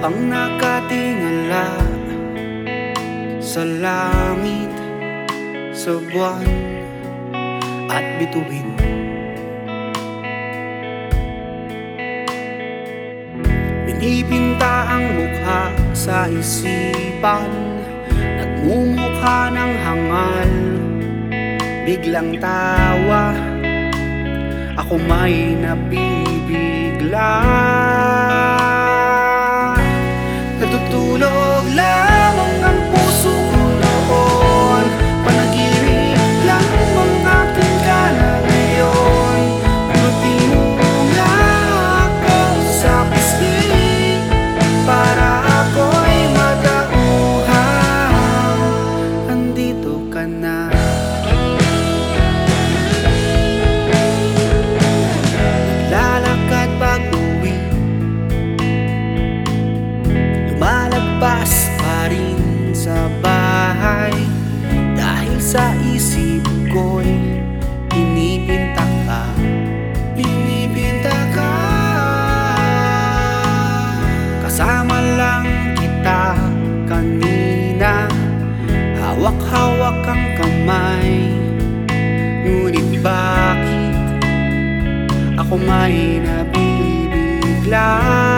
Habang nakatingala sa langit, sa buwan at bituin, pinipinta ang mukha sa isipan, nagmumukha ng hangal. Biglang tawa, ako may nabibigla. Natutulog lamang ang puso ko noon, panaginip lang ang aking kana ngayon. Pagdi mo nga ako sa pisngi, para ako'y matauhan. Andito ka na. Lalakad pag-uwi, lumalagpas pa rin sa bahay, dahil sa isip ko'y pinipinta ka, pinipinta ka. Kasama lang kita kanina, hawak-hawak ang kamay. Ngunit bakit ako may nabibigla?